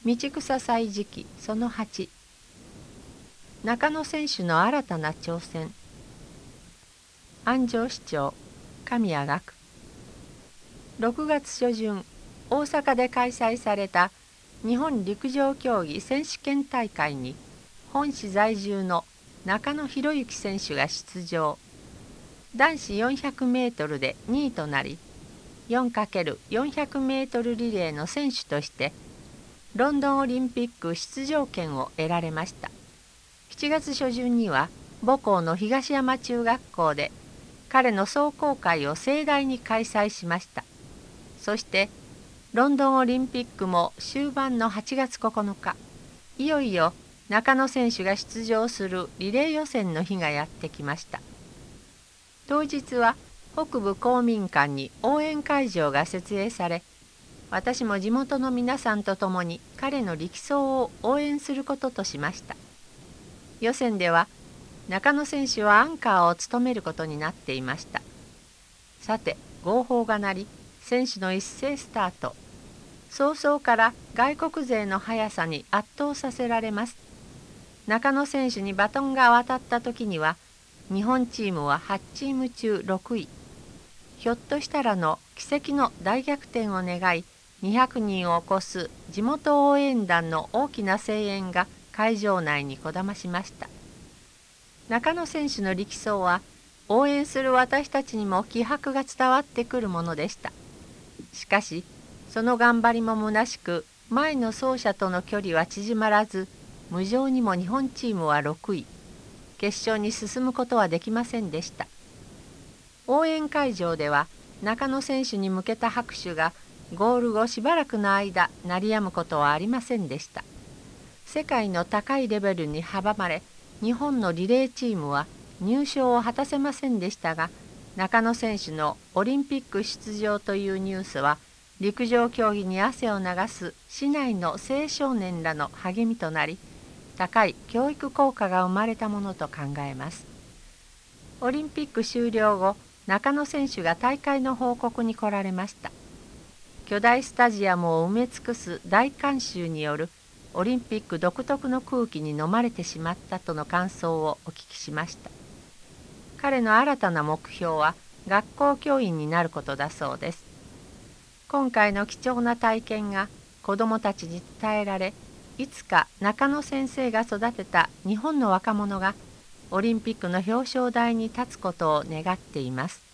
道草歳時記その8、中野選手の新たな挑戦。安城市長神谷学。6月初旬、大阪で開催された日本陸上競技選手権大会に本市在住の中野博之選手が出場。男子400メートルで2位となり、4×400 メートルリレーの選手としてロンドンオリンピック出場権を得られました。7月初旬には母校の東山中学校で彼の壮行会を盛大に開催しました。そしてロンドンオリンピックも終盤の8月9日、いよいよ中野選手が出場するリレー予選の日がやってきました。当日は北部公民館に応援会場が設営され、私も地元の皆さんと共に彼の力走を応援することとしました。予選では中野選手はアンカーを務めることになっていました。さて、号砲が鳴り、選手の一斉スタート。早々から外国勢の速さに圧倒させられます。中野選手にバトンが渡った時には、日本チームは8チーム中6位。ひょっとしたらの奇跡の大逆転を願い、200人を超す地元応援団の大きな声援が会場内にこだましました。中野選手の力走は応援する私たちにも気迫が伝わってくるものでした。しかしその頑張りも虚しく、前の走者との距離は縮まらず、無情にも日本チームは6位。決勝に進むことはできませんでした。応援会場では中野選手に向けた拍手がゴール後しばらくの間鳴り止むことはありませんでした。世界の高いレベルに阻まれ、日本のリレーチームは入賞を果たせませんでしたが、中野選手のオリンピック出場というニュースは陸上競技に汗を流す市内の青少年らの励みとなり、高い教育効果が生まれたものと考えます。オリンピック終了後、中野選手が大会の報告に来られました。巨大スタジアムを埋め尽くす大観衆によるオリンピック独特の空気に飲まれてしまったとの感想をお聞きしました。彼の新たな目標は学校教員になることだそうです。今回の貴重な体験が子どもたちに伝えられ、いつか中野先生が育てた日本の若者がオリンピックの表彰台に立つことを願っています。